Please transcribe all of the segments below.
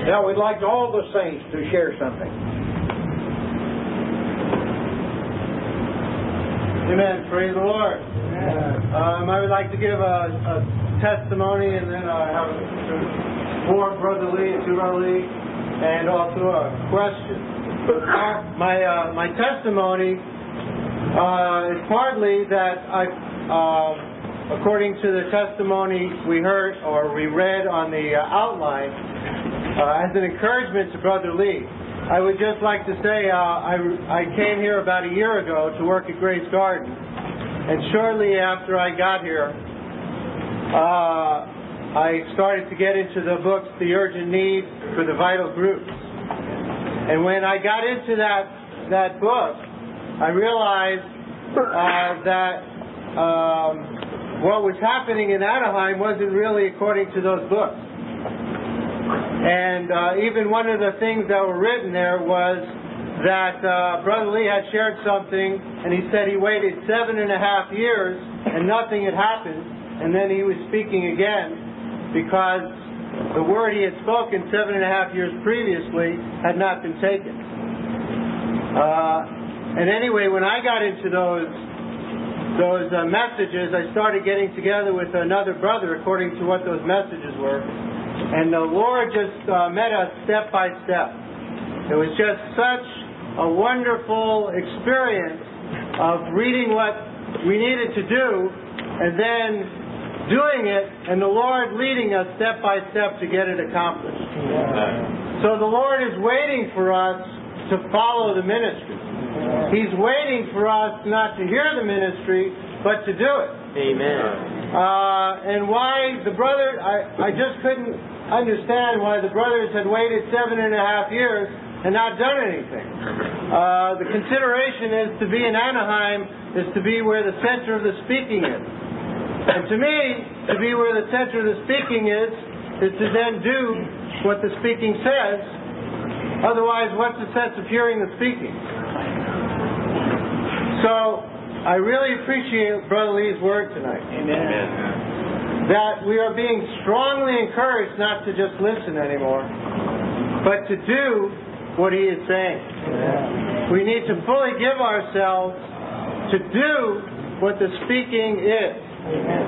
Now we'd like all the saints to share something. Amen. Praise the Lord. I would like to give a testimony, and then I have for Brother Lee and to Brother Lee, and also a question. My testimony is partly that according to the testimony we heard or we read on the outline, as an encouragement to Brother Lee, I would just like to say I came here about a year ago to work at Grace Garden, and shortly after I got here, I started to get into the books, The Urgent Need for the Vital Groups. And when I got into that book, I realized that what was happening in Anaheim wasn't really according to those books. And even one of the things that were written there was that Brother Lee had shared something, and he said he waited 7.5 years and nothing had happened, and then he was speaking again because the word he had spoken 7.5 years previously had not been taken. And anyway, when I got into those messages, I started getting together with another brother according to what those messages were. And the Lord just met us step by step. It was just such a wonderful experience of reading what we needed to do and then doing it, and the Lord leading us step by step to get it accomplished. So the Lord is waiting for us to follow the ministry. He's waiting for us not to hear the ministry, but to do it. Amen. And why the brother, I just couldn't understand why the brothers had waited 7.5 years and not done anything. The consideration is to be in Anaheim is to be where the center of the speaking is. And to me, to be where the center of the speaking is to then do what the speaking says. Otherwise, what's the sense of hearing the speaking? So, I really appreciate Brother Lee's word tonight. Amen. That we are being strongly encouraged not to just listen anymore, but to do what he is saying. Amen. We need to fully give ourselves to do what the speaking is. Amen.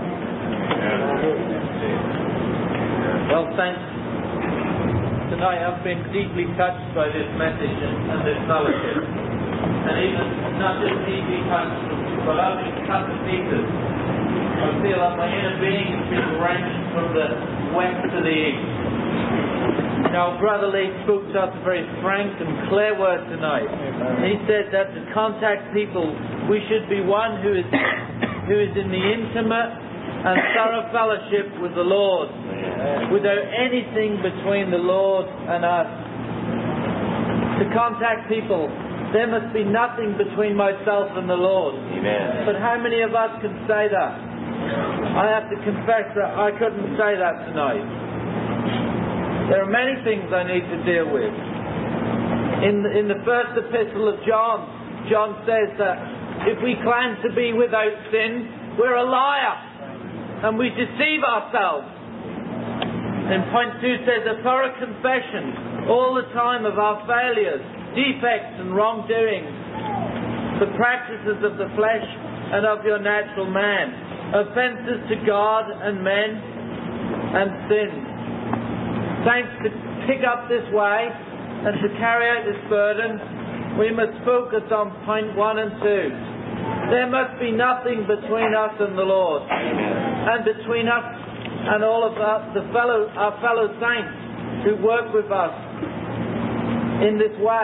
Well, thanks. Tonight I've been deeply touched by this message and this fellowship. And even not just deeply touched, but I've been cut to pieces. I feel like my inner being has been wrenched from the west to the east. Now, Brother Lee spoke to us a very frank and clear word tonight. He said that to contact people, we should be one who is in the intimate and thorough fellowship with the Lord, without anything between the Lord and us. To contact people, there must be nothing between myself and the Lord. Amen. But how many of us can say that? I have to confess that I couldn't say that tonight. There are many things I need to deal with. In the first epistle of John, John says that if we claim to be without sin, we're a liar and we deceive ourselves. And point 2 says a thorough confession all the time of our failures, defects and wrongdoings, the practices of the flesh and of your natural man, offences to God and men, and sins. Saints, to pick up this way and to carry out this burden, we must focus on point 1 and 2. There must be nothing between us and the Lord, and between us and all of our fellow saints who work with us in this way.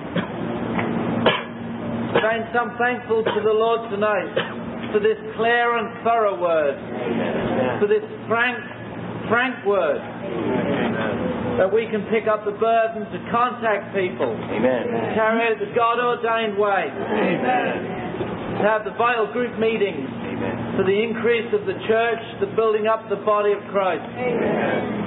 Saints, I'm thankful to the Lord tonight for this clear and thorough word, for this frank word, that we can pick up the burden to contact people, carry out the God-ordained way, to have the vital group meetings for the increase of the church, the building up the body of Christ.